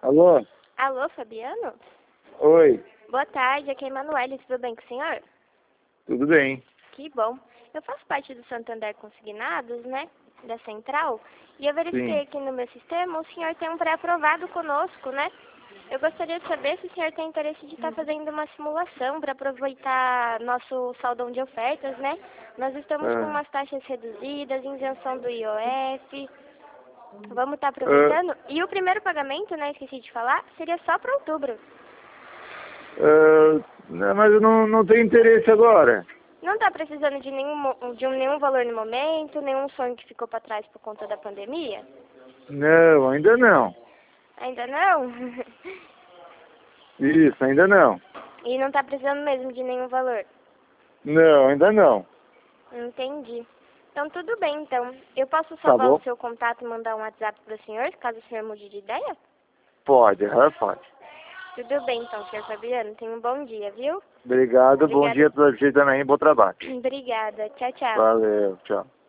Alô? Alô, Fabiano? Oi, Boa tarde, aqui é Emanuele, tudo bem com o senhor? tudo bem? Que bom. Eu faço parte do Santander Consignados, né, da Central, e eu verifiquei Sim. aqui no meu sistema, o senhor tem um pré-aprovado conosco, né? Eu gostaria de saber se o senhor tem interesse de estar fazendo uma simulação para aproveitar nosso saldão de ofertas, né? Nós estamos com Ah, umas taxas reduzidas, isenção do IOF, vamos estar ah, aproveitando. E o primeiro pagamento, né, esqueci de falar, seria só para outubro. não, mas eu não tenho interesse agora. Não está precisando de nenhum valor no momento, nenhum sonho que ficou para trás por conta da pandemia? Não, ainda não. Ainda não? Isso, ainda não. E não está precisando mesmo de nenhum valor? Não, ainda não. Entendi. Então tudo bem, então. Eu posso Tá salvar o bom? seu contato e mandar um WhatsApp para o senhor, caso o senhor mude de ideia? Pode, pode. Tudo bem, então, senhor Fabiano. Tenha um bom dia, viu? Obrigado, bom Obrigada. dia para você também, bom trabalho. Obrigada. Tchau, tchau. Valeu, tchau.